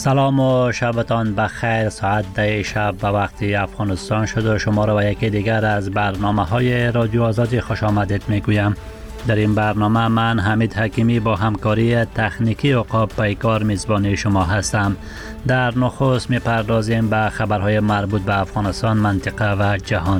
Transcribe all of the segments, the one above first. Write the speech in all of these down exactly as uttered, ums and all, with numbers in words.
سلام و شبتان بخیر. ساعت ده شب به وقت افغانستان شد و شما را و یکی دیگر از برنامه های رادیو آزادی خوش آمدید میگویم. در این برنامه من حمید حکیمی با همکاری تکنیکی عقاب پیکار میزبان شما هستم. در نخست میپردازیم به خبرهای مربوط به افغانستان، منطقه و جهان.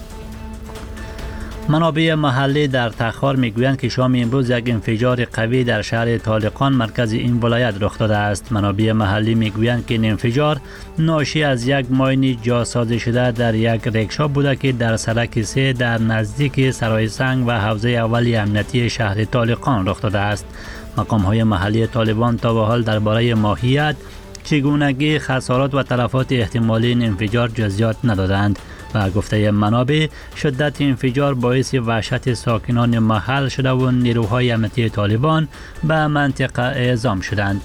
منابع محلی در تخار میگویند که شام امروز یک انفجار قوی در شهر طالقان مرکز این ولایت رخ داده است. منابع محلی میگویند که این انفجار ناشی از یک ماین جاسازی شده در یک رکشا بوده که در سرک سه در نزدیک سرای سنگ و حوزه اولی امنیتی شهر طالقان رخ داده است. مقام‌های محلی طالبان تا به حال درباره ماهیت، چگونگی، خسارات و تلفات احتمالی این انفجار جزئیات ندادند. و گفته منابع شدت انفجار باعث وحشت ساکنان محل شده و نیروهای امنیتی طالبان به منطقه اعزام شدند.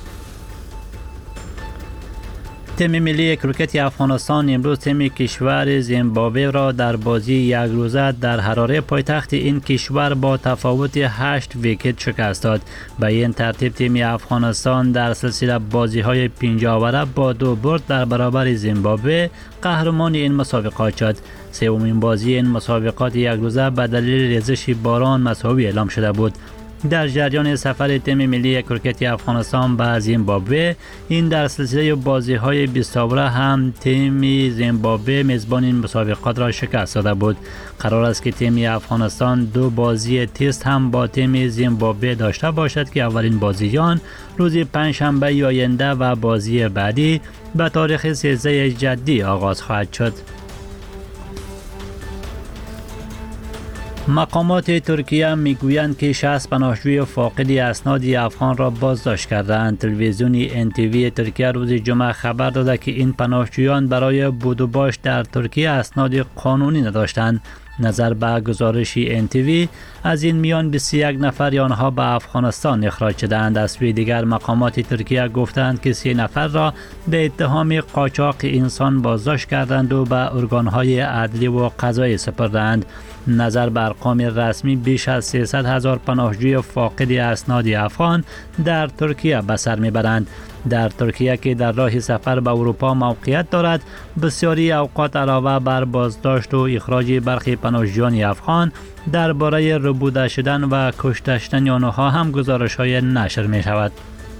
تیم ملی کریکت افغانستان امروز تیم کشور زیمبابوه را در بازی یک روزه در حراره پایتخت این کشور با تفاوت هشت ویکت شکست داد. به این ترتیب تیم افغانستان در سلسله بازی‌های پنجاوره با دو برد در برابر زیمبابوه قهرمان این مسابقات شد. سومین بازی این مسابقات یک روزه به دلیل ریزش باران مساوی اعلام شده بود. در جریان سفر تیم ملی کریکت افغانستان به زیمبابوه، این در سلسله بازی‌های بیست اوره هم تیم زیمبابوه میزبان این مسابقات را شکست داده بود. قرار است که تیم افغانستان دو بازی تست هم با تیم زیمبابوه داشته باشد که اولین بازیان روز پنجشنبه آینده و بازی بعدی به تاریخ سیزده جدی آغاز خواهد شد. مقامات ترکیه میگویند که شصت پناهجوی فاقد اسناد افغان را بازداشت کردند. تلویزیون ان تی وی ترکیه روز جمعه خبر داده که این پناهجویان برای بود و باش در ترکیه اسناد قانونی نداشتند. نظر به گزارش ان تی وی، از این میان بیست و یک نفر آنها به افغانستان اخراج شدند. از سوی دیگر مقامات ترکیه گفتند که سی نفر را به اتهام قاچاق انسان بازداشت کردند و به ارگانهای عدلی و قضایی سپردند. نظر به ارقام رسمی، بیش از سیصد هزار پناهجوی فاقد اسناد افغان در ترکیه به سر میبرند. در ترکیه که در راه سفر به اروپا موقعیت دارد، بسیاری اوقات علاوه بر بازداشت و اخراج برخی پناهجویان افغان درباره ربوده شدن و کشته شدن آنها هم گزارش‌های نشر می شود.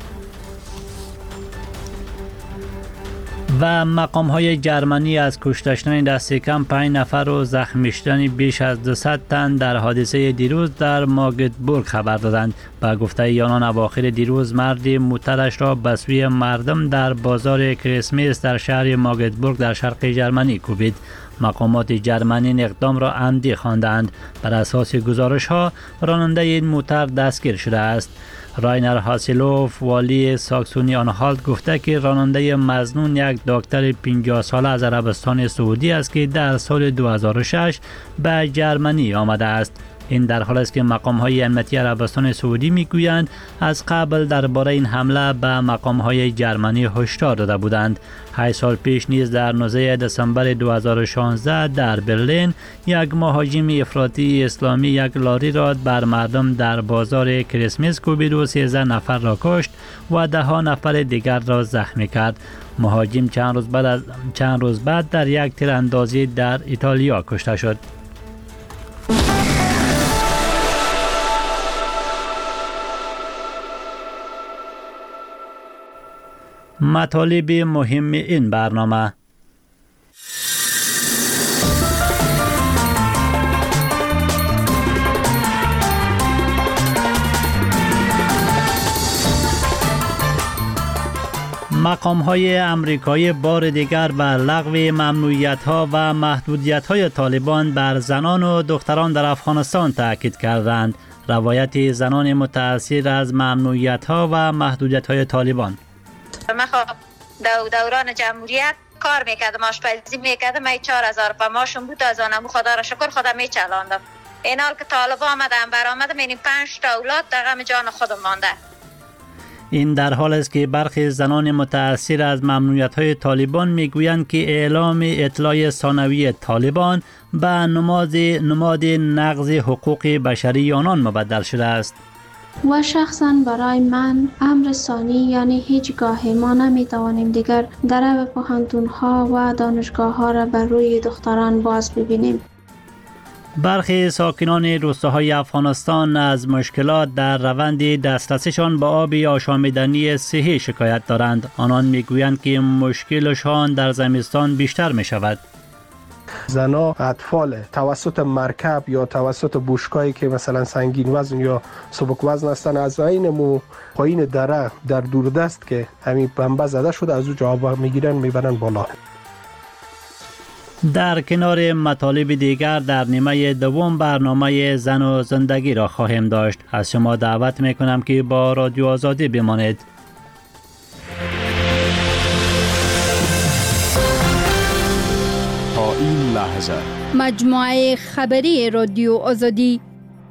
و مقام‌های جرمنی از کشته شدن دست کم پنج نفر و زخمی شدن بیش از دویست تن در حادثه دیروز در ماگدبورگ خبر دادند. با گفته آنان اواخر دیروز مردی موترش را به سوی مردم در بازار کریسمس در شهر ماگدبورگ در شرق جرمنی کوبید. مقامات جرمنی این اقدام را عمدی خواندند. بر اساس گزارش‌ها راننده این موتر دستگیر شده است. راینر هاسیلوف والی ساکسونی آنهالت گفته که راننده مظنون یک دکتر پنجاه ساله از عربستان سعودی است که در سال دو هزار و شش به جرمنی آمده است. این در حال است که مقام‌های امنیتی عربستان سعودی میگویند از قبل درباره این حمله به مقام‌های جرمنی هشدار داده بودند. هشت سال پیش نیز در نوزده دسامبر دو هزار و شانزده در برلین یک مهاجم افراطی اسلامی یک لاری را بر مردم در بازار کریسمس کوبید و سیزده نفر را کشت و ده ها نفر دیگر را زخمی کرد. مهاجم چند روز بعد از چند روز بعد در یک تیراندازی در ایتالیا کشته شد. مطالب مهم این برنامه: مقام‌های امریکایی بار دیگر بر لغو ممنوعیت‌ها و محدودیت‌های طالبان بر زنان و دختران در افغانستان تاکید کردند. روایت زنان متأثر از ممنوعیت‌ها و محدودیت‌های طالبان. من خب دو دوران جمهوریت کار میکردم، آشپزی میکردم، من چهار هزار پا ماشون بود از آنمو خدا را شکر خدا میچلاندم. این حال که طالب آمدن برآمدم این پنج تا اولاد در غم جان خودم مانده. این در حال است که برخی زنان متأثر از ممنوعیت‌های طالبان میگویند که اعلام اطلاع ثانوی طالبان به نماد نماد نقض حقوق بشری آنان مبدل شده است. و شخصا برای من امر ثانی، یعنی هیچگاه ما نمیتوانیم دیگر در پوهنتون ها و دانشگاه ها را بر روی دختران باز ببینیم. برخی ساکنان روستاهای افغانستان از مشکلات در روند دسترسیشان به آب آشامیدنی صحی شکایت دارند. آنان میگویند که مشکلشان در زمستان بیشتر می شود. زنا اطفال توسط مرکب یا توسط بوشکایی که مثلا سنگین وزن یا سبک وزن هستند از این مو پایین دره در دوردست که همین بمبه زده شده از او جواب میگیرن میبرن بالا. در کنار مطالب دیگر در نیمه دوم برنامه زن و زندگی را خواهیم داشت. از شما دعوت میکنم که با رادیو آزادی بمانید. تا این لحظه مجموعه خبری رادیو آزادی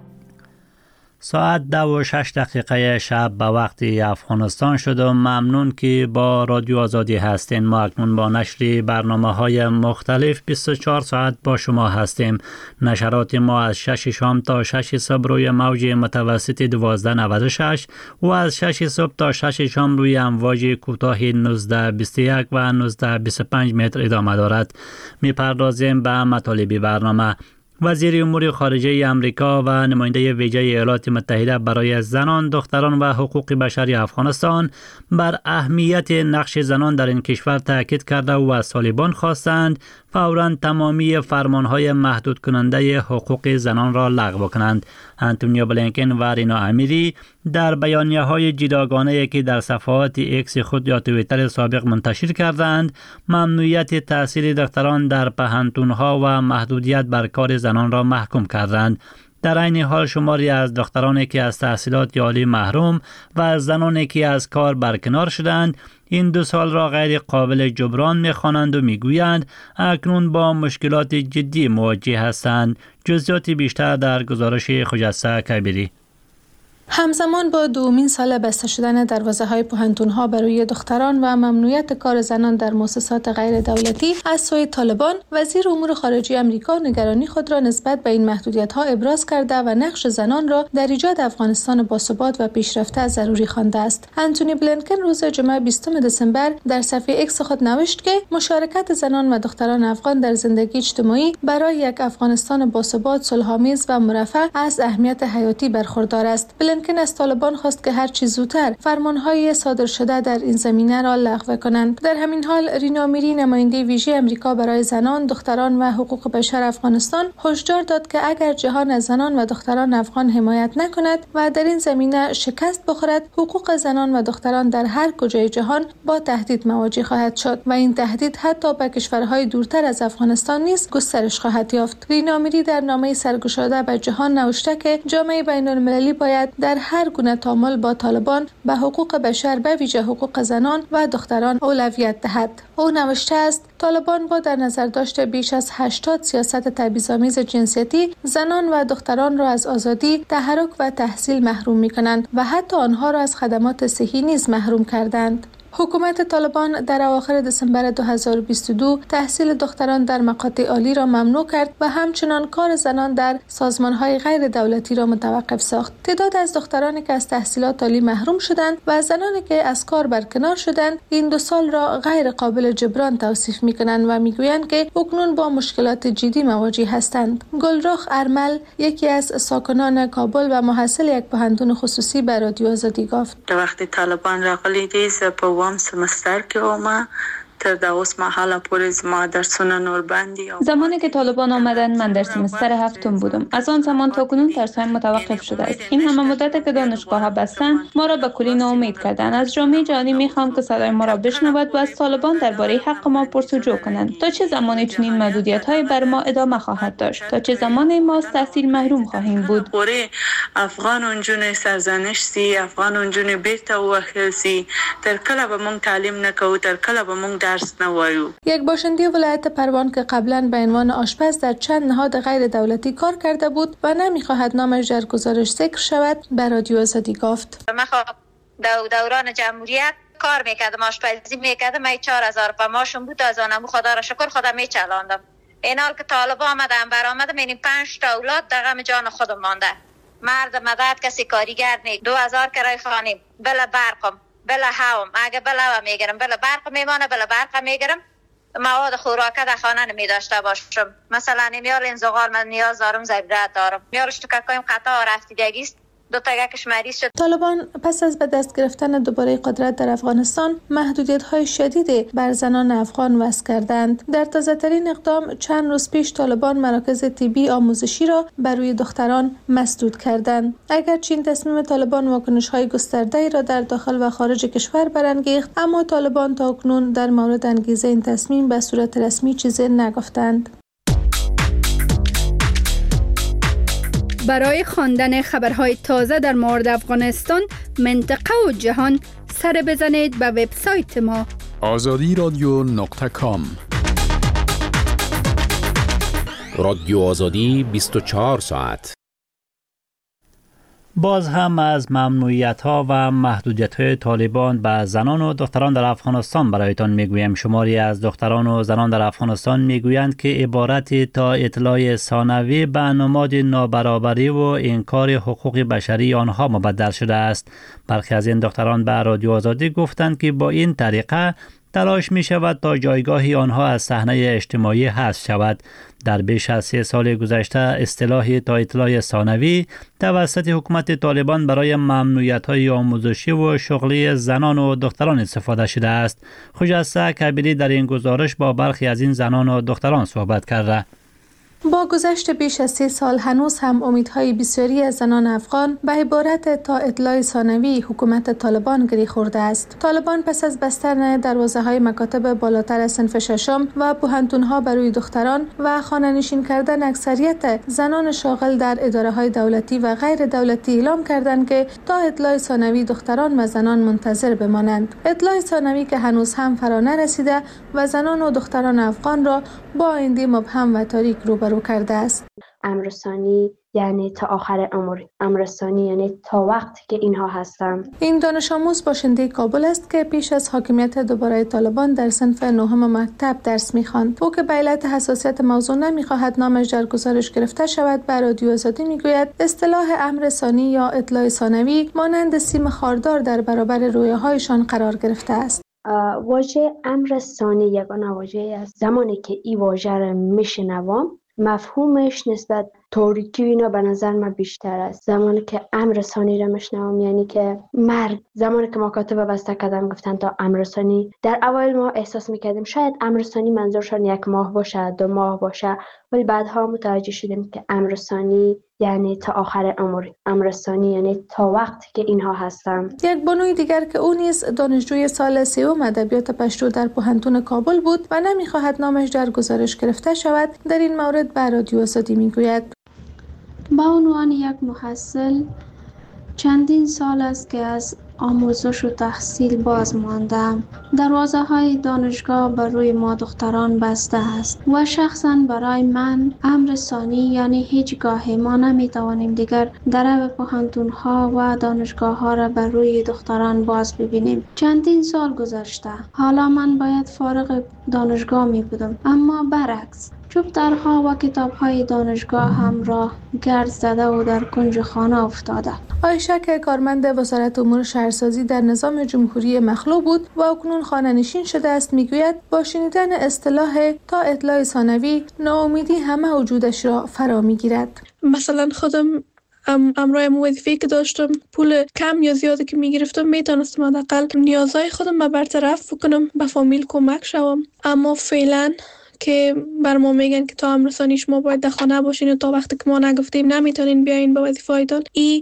ساعت دو و شش دقیقه شب به وقت افغانستان شد و ممنون که با رادیو آزادی هستین. ما اکنون با نشر برنامه های مختلف بیست و چهار ساعت با شما هستیم. نشرات ما از شش شام تا شش صبح روی موج متوسط دوازده نود و شش و از شش صبح تا شش شام روی امواج کوتاه نوزده بیست و یک و نوزده بیست و پنج متر ادامه دارد. میپردازیم به مطالب برنامه. وزیر امور خارجه امریکا و نماینده ویژه ایالات متحده برای زنان، دختران و حقوق بشری افغانستان بر اهمیت نقش زنان در این کشور تاکید کرده و از طالبان خواستند فوراً تمامی فرمانهای محدود کننده حقوق زنان را لغو کنند. آنتونیو بلینکن و رینا امیری در بیانیه های جداگانه که در صفحات ایکس خود یا توییتر سابق منتشر کردند، ممنوعیت تاثیر دختران در پوهنتون‌ها و محدودیت بر کار زنان را محکوم کردند. در این حال شماری از دخترانی که از تحصیلات عالی محروم و از زنانی که از کار برکنار شدند این دو سال را غیر قابل جبران می‌خوانند و می‌گویند اکنون با مشکلات جدی مواجه هستند. جزئیات بیشتر در گزارش خجسته کبیری. همزمان با دومین سال بسته شدن دروازه‌های پوهنتون‌ها برای دختران و ممنوعیت کار زنان در مؤسسات غیر دولتی از سوی طالبان، وزیر امور خارجه آمریکا نگرانی خود را نسبت به این محدودیت‌ها ابراز کرده و نقش زنان را در ایجاد افغانستان باثبات و پیشرفته ضروری خوانده است. آنتونی بلینکن روز جمعه بیستم دسامبر در صفحه ایکس خود نوشت که مشارکت زنان و دختران افغان در زندگی اجتماعی برای یک افغانستان باثبات، صلح‌آمیز و مرفه از اهمیت حیاتی برخوردار است. بلینکن از طالبان خواست که هر چه زودتر فرمانهای صادر شده در این زمینه را لغو کنند. در همین حال رینا امیری نماینده ویژه آمریکا برای زنان، دختران و حقوق بشر افغانستان هشدار داد که اگر جهان از زنان و دختران افغان حمایت نکند و در این زمینه شکست بخورد، حقوق زنان و دختران در هر کجای جهان با تهدید مواجه خواهد شد و این تهدید حتی به کشورهای دورتر از افغانستان نیز گسترش خواهد یافت. رینا امیری در نامه سرگشاده به جهان نوشته که جامعه بین‌المللی باید در هر گونه تعامل با طالبان به حقوق بشر به ویژه حقوق زنان و دختران اولویت دهد. او نوشته است طالبان با در نظر داشت بیش از هشتاد سیاست تبعیض‌آمیز جنسیتی زنان و دختران را از آزادی، تحرک و تحصیل محروم می‌کنند و حتی آنها را از خدمات صحی نیز محروم کردند. حکومت طالبان در اواخر دسامبر دو هزار و بیست و دو تحصیل دختران در مقاطع عالی را ممنوع کرد و همچنان کار زنان در سازمان‌های غیر دولتی را متوقف ساخت. تعداد از دخترانی که از تحصیلات عالی محروم شدند و زنانی که از کار برکنار شدند این دو سال را غیر قابل جبران توصیف می‌کنند و می‌گویند که اکنون با مشکلات جدی مواجه هستند. گلرخ ارمل یکی از ساکنان کابل و محصل یک پوهنتون خصوصی به رادیو آزادی گفت: وقتی طالبان راغلي دي په وام سمستر کې ومه تر دا اوس مهاله پورې ما درسونه نور باندې. زمانی که طالبان آمدند من در سمستر هفتم بودم. از آن زمان تا کنون درس‌هایم متوقف شده است. این همه مدت که دانشگاه‌ها بستند ما را به کلی ناامید کردند. از جامعه جهانی می‌خوام که صدای ما را بشنود و از طالبان درباره حق ما پرسجو کنند. تا چه زمانی چنین محدودیت‌های بر ما ادامه خواهد داشت؟ تا چه زمانی ما از تحصیل محروم خواهیم بود؟ افغان اونجونه سرزنش سی، افغان اونجونه بیرته وهل سی. تر کله به موږ تعلیم نکوو، تر کله به موږ یک باشنده ولایت پروان که قبلا به عنوان آشپز در چند نهاد غیر دولتی کار کرده بود و نمیخواهد نامش در گزارش ذکر شود به رادیو آزادی گفت: من خب دو دوران جمهوریت کار میکردم، آشپزی میکردم، من چهار هزار روپیه ماشون بود، از آنمو خدا را شکر خودم میچلاندم. این حال که طالب آمدم برآمدم این پنج تا اولاد در غم جان خودم مانده. مرد مدد کسی کاریگر نی. دو هزار کرای خانه بلا برقم بلا هوام، اگه بلا هوا میگیرم بلا برق میمانه، بلا برق میگیرم مواد خوراکه در خانه نمی داشته باشم. مثلا میال این زغال من نیاز دارم، ضرورت دارم، میالش تو کایم قطع رفتیدگی است، دو تا یکش مریض شد. طالبان پس از به دست گرفتن دوباره قدرت در افغانستان محدودیت‌های شدیدی بر زنان افغان وضع کردند. در تازه‌ترین اقدام چند روز پیش طالبان مراکز طبی آموزشی را بر روی دختران مسدود کردند. اگرچه این تصمیم طالبان واکنش‌های گسترده‌ای را در داخل و خارج کشور برانگیخت، اما طالبان تاکنون در مورد انگیزه این تصمیم به صورت رسمی چیزی نگفتند. برای خواندن خبرهای تازه در مورد افغانستان، منطقه و جهان سر بزنید به وبسایت ما آزادی رادیو نقطه کام. رادیو آزادی بیست و چهار ساعت. باز هم از ممنوعیت‌ها و محدودیت‌های طالبان به زنان و دختران در افغانستان برایتان میگویم. شماری از دختران و زنان در افغانستان میگویند که عبارت تا اطلاع ثانوی به نماد نابرابری و انکار حقوق بشری آنها مبدل شده است. برخی از این دختران به رادیو آزادی گفتند که با این طریقه تلاش می شود تا جایگاه آنها از صحنه اجتماعی حذف شود. در بیش از سه سال گذشته اصطلاح تا اطلاع ثانوی توسط حکومت طالبان برای ممنوعیت‌های آموزشی و شغلی زنان و دختران استفاده شده است. خجسته کبیری در این گزارش با برخی از این زنان و دختران صحبت کرده. با گذشت بیش از سه سال هنوز هم امیدهای بسیاری از زنان افغان به عبارت تا اطلاع ثانوی حکومت طالبان گری خورده است. طالبان پس از بستن دروازه‌های مکاتب بالاتر از صنف ششم و پوهنتون‌ها برای دختران و خانه‌نشین کردن اکثریت زنان شاغل در اداره‌های دولتی و غیر دولتی اعلام کردند که تا اطلاع ثانوی دختران و زنان منتظر بمانند. اطلاع ثانوی که هنوز هم فرا نرسیده و زنان و دختران افغان را با آینده مبهم و تاریک روبرو رو کرده است. امر ثانی یعنی تا آخر عمر، امر ثانی یعنی تا وقتی که اینها هستند. این دانش آموز باشنده کابل است که پیش از حاکمیت دوباره طالبان در صنف نهم مکتب درس می‌خواند. او که به علت حساسیت موضوع نمی‌خواهد نامش در گزارش گرفته شود، به رادیو آزادی می‌گوید اصطلاح امر ثانی یا اطلاع ثانوی مانند سیم خاردار در برابر رویاهایشان قرار گرفته است. واژه امر ثانی یگانه واژه‌ای است. زمانی که این واژه را میشنوم مفهومش نسبت تاریکی اینا به نظر من بیشتر است. زمانی که امر ثانی را میشنوم یعنی که مرگ. زمانی که مکاتب بسته کردن گفتن تا امر ثانی، در اوایل ما احساس میکردیم شاید امر ثانی منظورشان یک ماه باشه، دو ماه باشه، ولی بعدها متوجه شدیم که امر ثانی یعنی تا آخر عمر، امر ثانی یعنی تا وقتی که اینها هستن. یک بانوی دیگر که او نیز دانشجوی سال سوم ادبیات پشتو در پوهنتون کابل بود و نمیخواهد نامش در گزارش گرفته شود، در این مورد به رادیو آزادی میگوید به عنوان یک محصل چندین سال است که از آموزش و تحصیل باز ماندم. دروازه های دانشگاه بر روی ما دختران بسته است و شخصا برای من امر ثانی یعنی هیچگاه ما نمیتوانیم دیگر در پوهنتون ها و دانشگاه ها را بر روی دختران باز ببینیم. چندین سال گذشته، حالا من باید فارغ دانشگاه می بودم، اما برعکس چوب درها و کتاب های دانشگاه هم را گرد زده و در کنج خانه افتاده. عایشه که کارمند وزارت امور شهرسازی در نظام جمهوری مخلوع بود و اکنون خانه نشین شده است میگوید با شنیدن اصطلاح تا اطلاع ثانوی ناامیدی همه وجودش را فرا میگیرد. مثلا خودم ام امرای وظیفه‌ای که داشتم پول کم یا زیادی که میگرفتم میتونستم حداقل نیازهای خودم رو برطرف بکنم، به فامیل کمک شوم، اما فعلا که بر ما میگن که تا امر ثانی شما باید در خانه باشین و تا وقتی که ما نگفتیم نمیتونین بیاین به وظیفه‌تون. این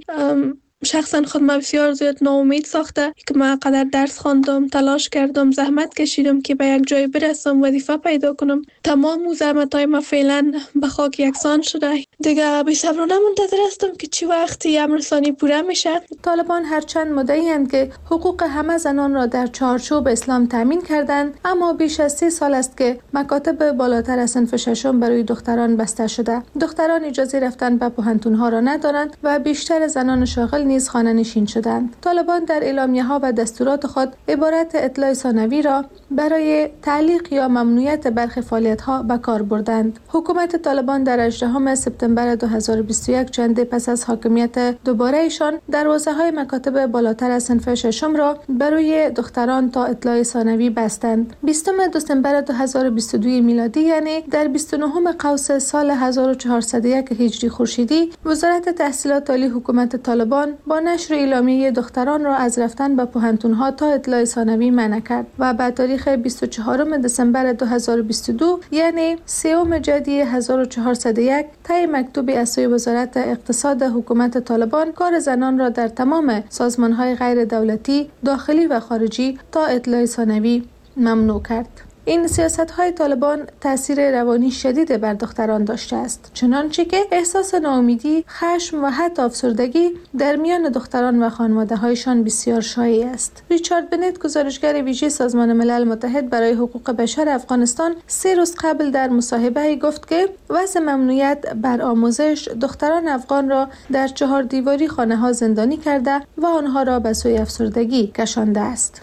شخصا خود ما بسیار زیاد ناامید ساخته که من قدر درس خواندم، تلاش کردم، زحمت کشیدم که به یک جای برسم، وظیفه پیدا کنم. تمام اون زحمت‌های ما فعلا به خاک یکسان شده. دیگه بی‌صبرانه منتظر هستم که چه وقتی امر ثانی پوره میشه. طالبان هرچند مدعی‌اند که حقوق همه زنان را در چارچوب اسلام تامین کردند، اما بیش از سی سال است که مکاتب بالاتر از صنف ششم برای دختران بسته شده. دختران اجازه رفتن به پوهنتون‌ها را ندارند و بیشتر زنان شاغل نیز خانه نشین شدند. طالبان در اعلامیه‌ها و دستورات خود عبارت اطلاع ثانوی را برای تعلیق یا ممنوعیت برخی فعالیت‌ها به کار بردند. حکومت طالبان در هجدهم سپتامبر دو هزار و بیست و یک چند پس از حاکمیت دوباره ایشان دروازه‌های مکاتب بالاتر از صنف ششم را برای دختران تا اطلاع ثانوی بستند. بیستم دسامبر دو هزار و بیست و دو میلادی یعنی در بیست و نهم قوس سال هزار و چهارصد و یک هجری خورشیدی وزارت تحصیلات عالی حکومت طالبان با نشر اعلامیه دختران را از رفتن به پوهنتون‌ها تا اطلاع ثانوی منع کرد و به تاریخ بیست و چهارم دسامبر دو هزار و بیست و دو یعنی سوم جدی هزار و چهارصد و یک طی مکتوبی از سوی وزارت اقتصاد حکومت طالبان کار زنان را در تمام سازمان‌های غیر دولتی داخلی و خارجی تا اطلاع ثانوی ممنوع کرد. این سیاست‌های طالبان تأثیر روانی شدید بر دختران داشته است، چنانچه که احساس ناامیدی، خشم و حتی افسردگی در میان دختران و خانواده‌هایشان بسیار شایع است. ریچارد بنت، گزارشگر ویژه سازمان ملل متحد برای حقوق بشر افغانستان، سه روز قبل در مصاحبه گفت که وضع ممنوعیت بر آموزش دختران افغان را در چهار دیواری خانه‌ها زندانی کرده و آنها را به سوی افسردگی کشانده است.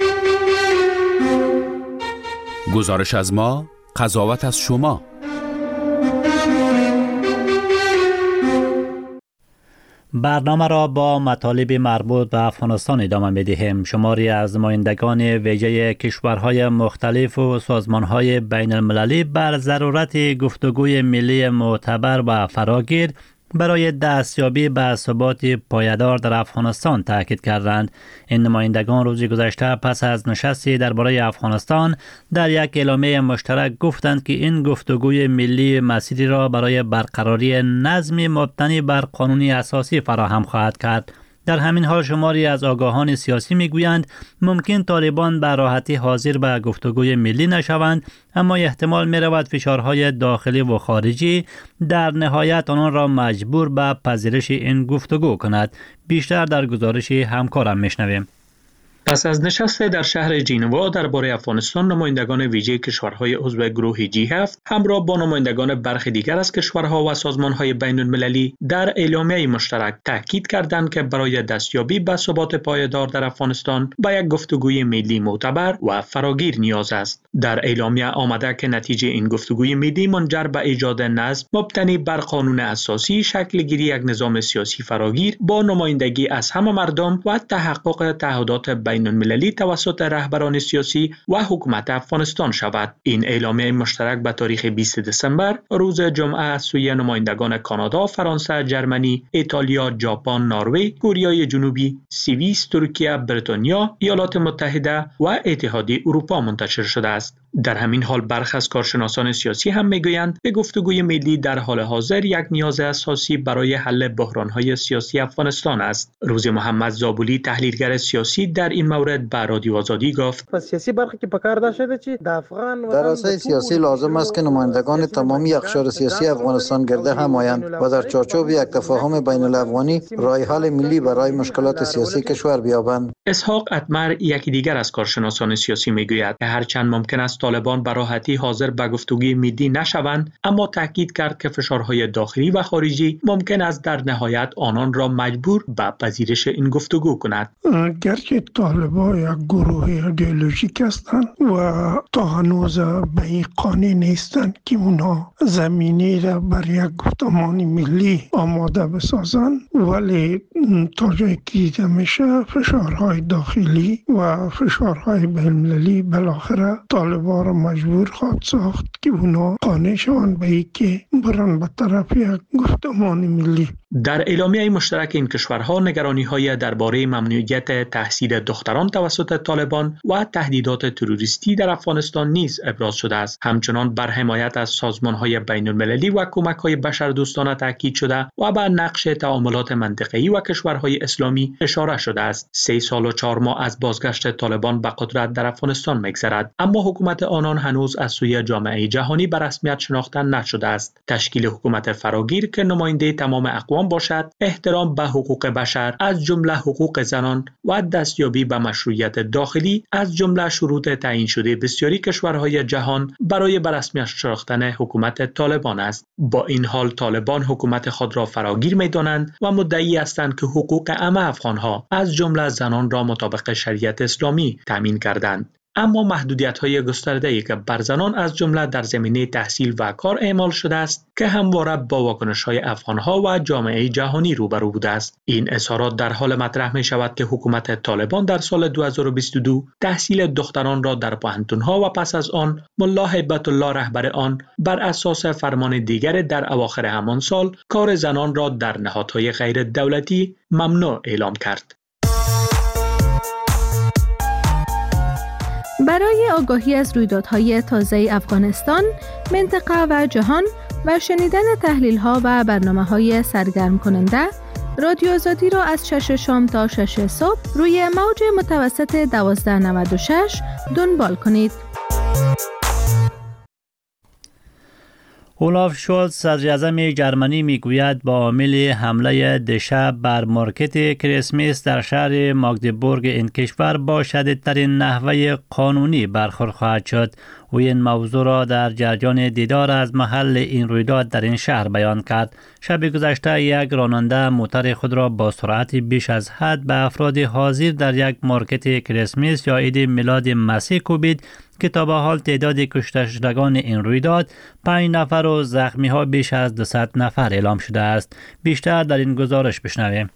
گزارش از ما، قضاوت از شما. برنامه را با مطالب مربوط به افغانستان ادامه می‌دهیم. شماری از نمایندگان ویژه کشورهای مختلف و سازمانهای بین المللی بر ضرورت گفتگوی ملی معتبر و فراگیر برای دستیابی به ثبات پایدار در افغانستان تاکید کردند. این نمایندگان روز گذشته پس از نشستی درباره افغانستان در یک اعلامیه مشترک گفتند که این گفتگوی ملی مسیری را برای برقراری نظم مبتنی بر قانون اساسی فراهم خواهد کرد. در همین حال شماری از آگاهان سیاسی میگویند ممکن طالبان به راحتی حاضر به گفتگوی ملی نشوند، اما احتمال می رود فشارهای داخلی و خارجی در نهایت آنان را مجبور به پذیرش این گفتگو کند. بیشتر در گزارش همکارم میشنویم. پس از نشست در شهر ژنوا درباره افغانستان، نمایندگان ویژه کشورهای عضو گروه جی هفت همراه با نمایندگان برخی دیگر از کشورها و سازمانهای بین المللی در اعلامیه مشترک تاکید کردند که برای دستیابی به ثبات پایدار در افغانستان به یک گفتگوی ملی معتبر و فراگیر نیاز است. در اعلامیه آمده که نتیجه این گفتگوی ملی منجر به ایجاد نظم مبتنی بر قانون اساسی، شکل گیری یک نظام سیاسی فراگیر با نمایندگی از همه مردم و تحقق تعهدات بین المللی توسط رهبران سیاسی و حکومت افغانستان شود. این اعلامیه مشترک به تاریخ بیست دسامبر روز جمعه از سوی نمایندگان کانادا، فرانسه، جرمنی، ایتالیا، ژاپن، نروژ، کره جنوبی، سوئیس، ترکیه، بریتانیا، ایالات متحده و اتحادیه اروپا منتشر شده است. در همین حال برخی از کارشناسان سیاسی هم میگویند که گفتگوی ملی در حال حاضر یک نیاز اساسی برای حل بحران‌های سیاسی افغانستان است. روز محمد زابولی، تحلیلگر سیاسی، در این مورد به رادیو آزادی گفت: سیاسی برخی که پکار داشته چی در افغان در عرصه سیاسی لازم است که نمایندگان تمامی اقشار سیاسی افغانستان گرده هم آیند و در چارچوب یک تفاهم بین الافغانی راه حل ملی برای مشکلات سیاسی کشور بیابند. اسحاق اتمر، یکی دیگر از کارشناسان سیاسی، میگوید که هرچند ممکن است طالبان به راحتی حاضر به گفتگوی ملی نشوند، اما تاکید کرد که فشارهای داخلی و خارجی ممکن است در نهایت آنان را مجبور به پذیرش این گفتگو کند. گرچه طالبان یک گروه ایدئولوژیک هستند و تا هنوز به این قانع نیستند که اونا زمینی را بر یک گفتمان ملی آماده بسازند، ولی تا جایی که دیده میشه فشارهای داخلی و فشارهای بین‌المللی بالاخره طالبان را مجبور خواهد ساخت که اونا قانع شوند به اینکه برن به طرف یک گفتمان ملی. در اعلامیه مشترک این کشورها نگرانی‌های درباره ممنوعیت تحصیل دختران توسط طالبان و تهدیدات تروریستی در افغانستان نیز ابراز شده است. همچنان بر حمایت از سازمان‌های بین‌المللی و کمک‌های بشردوستانه تاکید شده و بر نقش تعاملات منطقه‌ای و کشورهای اسلامی اشاره شده است. سه سال و چهار ماه از بازگشت طالبان به قدرت در افغانستان می‌گذرد، اما حکومت آنان هنوز از سوی جامعه جهانی به رسمیت شناخته نشده است. تشکیل حکومت فراگیر که نماینده تمام اقوام باشد، احترام به حقوق بشر از جمله حقوق زنان و دستیابی به مشروعیت داخلی از جمله شروط تعیین شده بسیاری کشورهای جهان برای به رسمیت شناختن حکومت طالبان است. با این حال طالبان حکومت خود را فراگیر می‌دانند و مدعی هستند که حقوق همه افغان‌ها از جمله زنان را مطابق شریعت اسلامی تامین کردند. اما محدودیت‌های گسترده‌ای که بر زنان از جمله در زمینه تحصیل و کار اعمال شده است که همواره با واکنش‌های افغان‌ها و جامعه جهانی روبرو بوده است. این اظهارات در حال مطرح می‌شود که حکومت طالبان در سال دو هزار و بیست و دو تحصیل دختران را در پوهنتون‌ها و پس از آن ملا هیبت الله رهبر آن بر اساس فرمان دیگر در اواخر همان سال کار زنان را در نهادهای غیر دولتی ممنوع اعلام کرد. برای آگاهی از رویدادهای تازه افغانستان، منطقه و جهان و شنیدن تحلیل‌ها و برنامه‌های سرگرم کننده، رادیو آزادی را از شش شام تا شش صبح روی موج متوسط دوازده نود و شش دنبال کنید. اولاف شولز صدر اعظم جرمنی میگوید با عامل حمله دیشب بر مارکت کریسمس در شهر ماگدبورگ این کشور با شدیدترین نحوه قانونی برخورد خواهد شد. او این موضوع را در جریان دیدار از محل این رویداد در این شهر بیان کرد. شب گذشته یک راننده موتر خود را با سرعت بیش از حد به افراد حاضر در یک مارکت کریسمس یا عید میلاد مسیح کوبید که تا به حال تعداد کشته شدگان این رویداد پنج نفر و زخمی ها بیش از دویست نفر اعلام شده است. بیشتر در این گزارش بشنویم.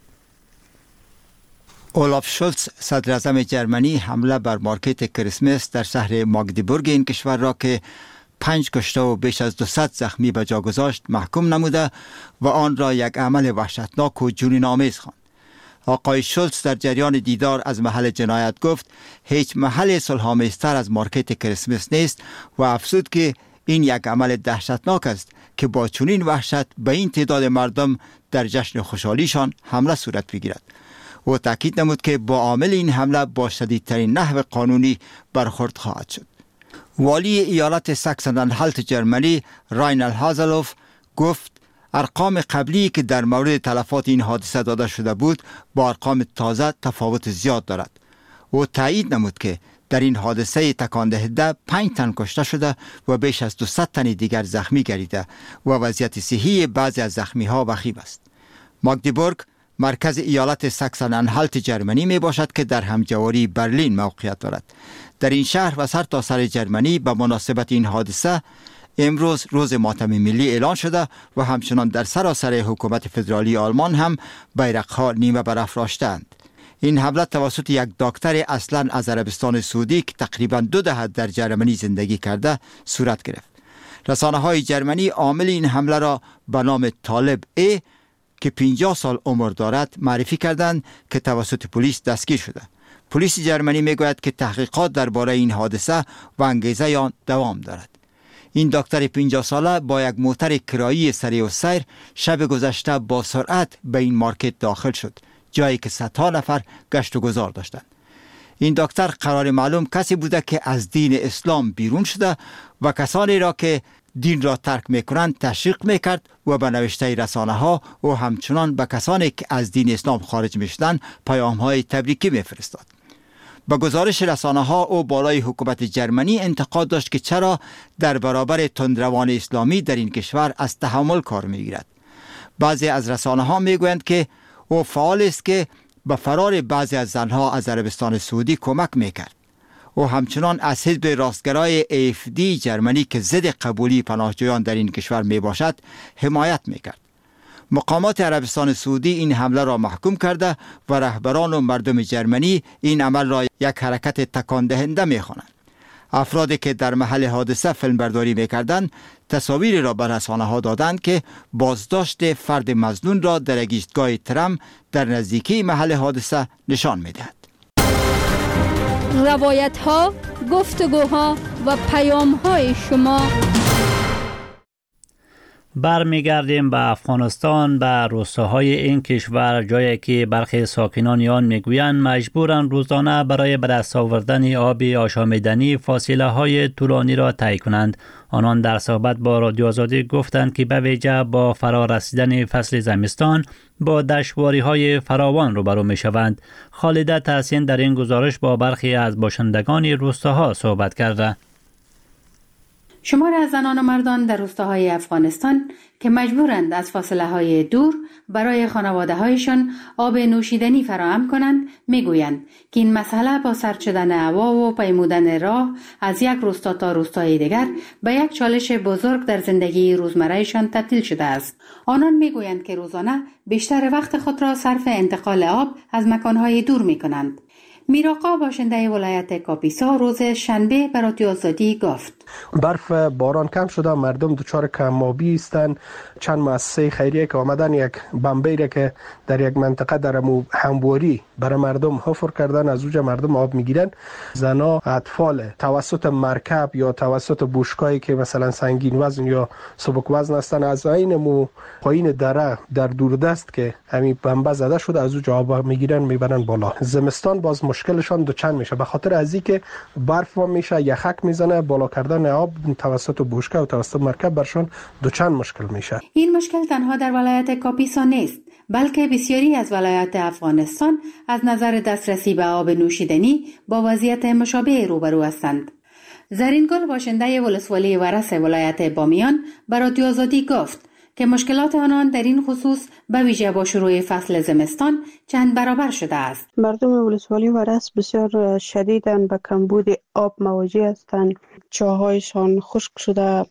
اولاف شولز صدر اعظم جرمنی حمله بر مارکت کریسمس در شهر ماگدبورگ این کشور را که پنج کشته و بیش از دویست زخمی به جا گذاشت محکوم نموده و آن را یک عمل وحشتناک و جنون آمیز خواند. آقای شولز در جریان دیدار از محل جنایت گفت هیچ محل صلح‌آمیزتر از مارکت کریسمس نیست و افزود که این یک عمل دهشتناک است که با چنین وحشت به این تعداد مردم در جشن خوشحالیشان حمله صورت بگیرد. او تاکید نمود که با عامل این حمله با شدیدترین نحو قانونی برخورد خواهد شد. والی ایالت ساکسن آنهالت جرمنی راینل هازلوف گفت ارقام قبلی که در مورد تلفات این حادثه داده شده بود با ارقام تازه تفاوت زیاد دارد. او تایید نمود که در این حادثه تکان دهنده پنج تن کشته شده و بیش از دویست تن دیگر زخمی گردیده و وضعیت صحی بعضی از زخمی ها وخیم است. ماگدبورگ مرکز ایالت ساکسن آنهالت جرمنی می باشد که در همجواری برلین موقعیت دارد. در این شهر و سر تا سر جرمنی به مناسبت این حادثه امروز روز ماتم ملی اعلان شده و همچنان در سراسر حکومت فدرالی آلمان هم بیرق‌ها نیمه برافراشته‌اند. این حمله توسط یک دکتر اصلا از عربستان سعودی که تقریبا دو دهه در جرمنی زندگی کرده صورت گرفت. رسانه‌های جرمنی عامل این حمله را به نام طالب ای که پنجاه سال عمر دارد معرفی کردند که توسط پلیس دستگیر شده. پلیس جرمنی میگوید که تحقیقات درباره این حادثه و انگیزه آن دوام دارد. این دکتر پنجاه ساله با یک موتر کرایی سریع السیر شب گذشته با سرعت به این مارکت داخل شد، جایی که صدها نفر گشت و گذار داشتند. این دکتر قرار معلوم کسی بوده که از دین اسلام بیرون شده و کسانی را که دین را ترک میکنند تشویق میکرد و به نوشته رسانه ها و همچنان به کسانی که از دین اسلام خارج میشدند پیام های تبریکی میفرستاد. با گزارش رسانه ها او بالای حکومت جرمنی انتقاد داشت که چرا در برابر تندروان اسلامی در این کشور از تحمل کار میگیرد. بعضی از رسانه ها میگویند که او فعال است که به فرار بعضی از زنها از عربستان سعودی کمک میکرد. او همچنان از حزب راستگرای ای اف دی جرمنی که ضد قبولی پناهجویان در این کشور می باشد حمایت می کرد. مقامات عربستان سعودی این حمله را محکوم کرده و رهبران و مردم جرمنی این عمل را یک حرکت تکان دهنده می خوانند. افرادی که در محل حادثه فیلمبرداری می کردند تصاویری را به رسانه ها دادند که بازداشت فرد مظنون را در یک ایستگاه ترام در نزدیکی محل حادثه نشان می دهد. روایت ها، گفتگوها و پیام های شما. برمیگردیم به افغانستان، به روستاهای این کشور، جایی که برخی ساکنان آن میگویند مجبورند روزانه برای به دست آوردن آب آشامیدنی فاصله های طولانی را طی کنند. آنان در صحبت با رادیو آزادی گفتند که به ویژه با فرا رسیدن فصل زمستان با دشواری های فراوان روبرو می شوند. خالده تحسین در این گزارش با برخی از باشندگان روستاها صحبت کرده. شمار از زنان و مردان در روستاهای افغانستان که مجبورند از فاصله های دور برای خانواده هایشان آب نوشیدنی فراهم کنند میگویند که این مسئله با سرد شدن هوا و پیمودن راه از یک روستا تا روستای دیگر به یک چالش بزرگ در زندگی روزمرهشان تبدیل شده است. آنان میگویند که روزانه بیشتر وقت خود را صرف انتقال آب از مکانهای دور میکنند. میراقا باشنده ولایت کاپیسا روز شنبه به رادیو آزادی گفت برف باران کم شده، مردم دچار کم‌آبی هستند. چند مؤسسه خیریه که آمدن یک بمبی که در یک منطقه در همواری برای مردم حفر کردن، از اونجا مردم آب میگیرن. زنا، اطفال توسط مرکب یا توسط بوشکایی که مثلا سنگین وزن یا سبک وزن هستن از این مو پایین دره در دوردست که همین بمب زده شده از اونجا آب میگیرن میبرن بالا. زمستان باز مشکلشان دوچند میشه به خاطر از اینکه برف میشه، یخک میزنه، بالا کردن آب توسط بوشکه و توسط مرکب برشان دوچند مشکل میشه. این مشکل تنها در ولایت کاپیسا نیست، بلکه بسیاری از ولایات افغانستان از نظر دسترسی به آب نوشیدنی با وضعیت مشابه روبرو هستند. زرینگل باشنده ولسوالی ورس ولایت بامیان به رادیو آزادی گفت که مشکلات آنان در این خصوص به ویژه با شروع فصل زمستان چند برابر شده است. مردم ولسوالی ورس بسیار شدیداً به کمبود آب مواجه هستند. جاهایشان خشک شده،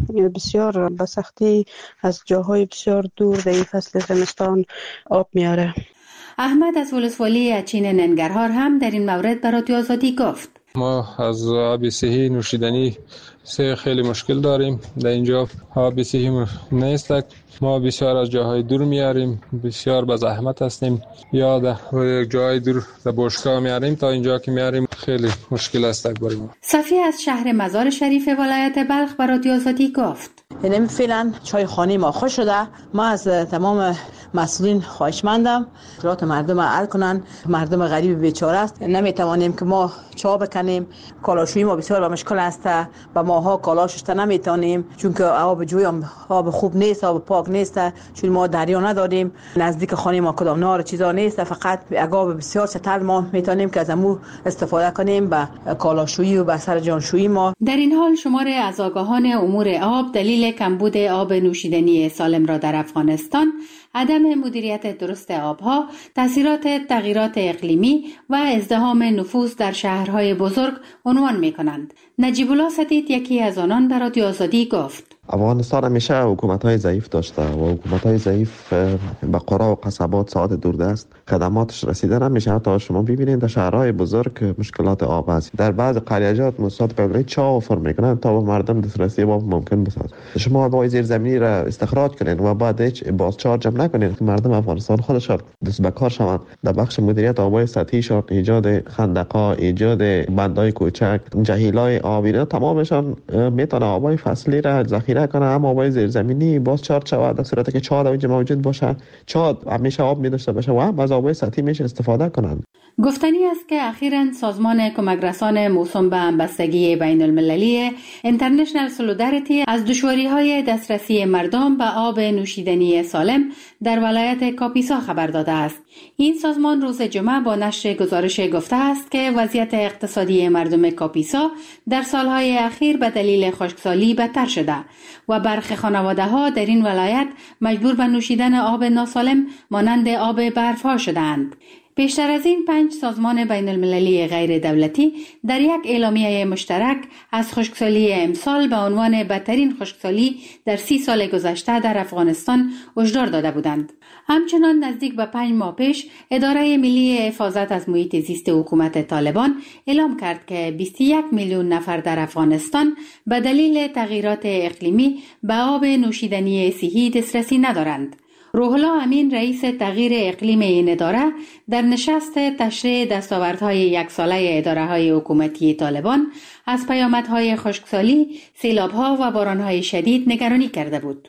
بسیار به سختی از جاهای بسیار دور در این فصل زمستان آب میاره. احمد از ولسوالی اچین ننگرهار هم در این مورد به رادیو آزادی گفت ما از آب صحی نوشیدنی سه خیلی مشکل داریم. در اینجا آب صحی نیست. ما بسیار از جاهای دور میاریم، بسیار به زحمت هستیم، یا در جای دور در بشکا میاریم تا اینجا که میاریم خیلی مشکل است برای ما. صفی از شهر مزار شریف ولایت بلخ به رادیو آزادی گفت یعنی فعلا چای خانه ما خوش شده. ما از تمام مسئولین خواهشمندم اطلاعات مردم حل کنن. مردم غریب بیچاره است، نمیتوانیم که ما چا بکنیم. کالاشویی ما بسیار به مشکل است، با ماها کالاشش نمیتونیم چون که آب جوی هم آب خوب نیست، آب پاک نیست، چون ما دریا نداریم. نزدیک خانه ما کدام نار چیزا نیست، فقط آب بسیار چتر ما میتونیم که از امو استفاده کنیم به کالاشویی و به سر جانشویی ما. در این حال شمار از آگاهان امور آب دلیل کمبود آب نوشیدنی سالم را در افغانستان، عدم مدیریت درست آبها، تاثیرات تغییرات اقلیمی و ازدحام نفوس در شهرهای بزرگ عنوان می‌کنند. نجیب الله سدید یکی از آنان به رادیو آزادی گفت افغانستان همیشه حکومت‌های ضعیف داشته و حکومت‌های ضعیف به قرا و قصبات ساعت دوردست خدماتش رسیده نمیشه. حتی شما ببینید در شهرهای بزرگ مشکلات آب است. در بعض قریه‌جات موسسات قبلی چا وفر میکنن تا به مردم دسترسی آب ممکن بسازن. شما آبای زیرزمینی را استخراج کنین و بعد هیچ بازچارج هم نکنین که مردم افغانستان خودشان دست به کار شوند. در بخش مدیریت آبای سطحیشان، ایجاد خندق‌ها، ایجاد بندهای کوچک، جهیلای آبی، تمامشان میتونه آبای فصلی را ذخیره کنه. اما آبای زیرزمینی باز چارج شود در صورتی که چاد اونجا موجود باشه، چاد همیشه آب می‌داشته باشه و هم از آبای سطحی میشه استفاده کنند. گفتنی است که اخیراً سازمان کمک رسان موسوم به همبستگی بین المللی اینترنشنال سولوداریتی از دشواری‌های دسترسی مردم به آب نوشیدنی سالم در ولایت کاپیسا خبر داده است. این سازمان روز جمعه با نشر گزارش گفته است که وضعیت اقتصادی مردم کاپیسا در سالهای اخیر به دلیل خشکسالی بدتر شده و برخی خانواده‌ها در این ولایت مجبور به نوشیدن آب ناسالم مانند آب برف‌ها شدند. بیشتر از این پنج سازمان بین المللی غیر دولتی در یک اعلامیه مشترک از خشکسالی امسال به عنوان بدترین خشکسالی در سی سال گذشته در افغانستان هشدار داده بودند. همچنان نزدیک به پنج ماه پیش اداره ملی حفاظت از محیط زیست حکومت طالبان اعلام کرد که بیست و یک میلیون نفر در افغانستان به دلیل تغییرات اقلیمی به آب نوشیدنی صحی دسترسی ندارند. روح الله امین رئیس تغییر اقلیم این اداره در نشست تشریح دستاوردهای یک ساله اداره‌های حکومتی طالبان از پیامدهای خشکسالی، سیلاب‌ها و باران‌های شدید نگرانی کرده بود.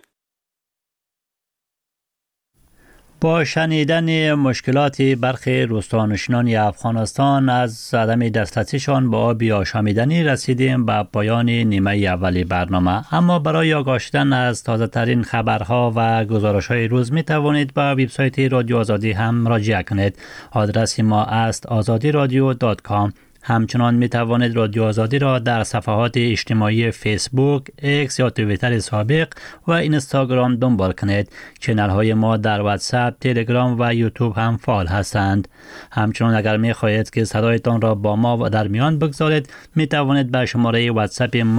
با شنیدن مشکلات برخی روستانشینان افغانستان از عدم دسترسیشان به آب آشامیدنی رسیدیم به پایان نیمه اولی برنامه. اما برای آگاه شدن از تازه ترین خبرها و گزارش های روز می توانید به وبسایت رادیو آزادی هم مراجعه کنید. آدرس ما است آزادی رادیو دات کام همچنان می توانید رادیو آزادی را در صفحات اجتماعی فیسبوک، ایکس یا توییتر سابق و اینستاگرام دنبال کنید. چینل های ما در واتساپ، تلگرام و یوتیوب هم فعال هستند. همچنان اگر می خواهید که صدایتان را با ما در میان بگذارید، می توانید به شماره واتساپ ما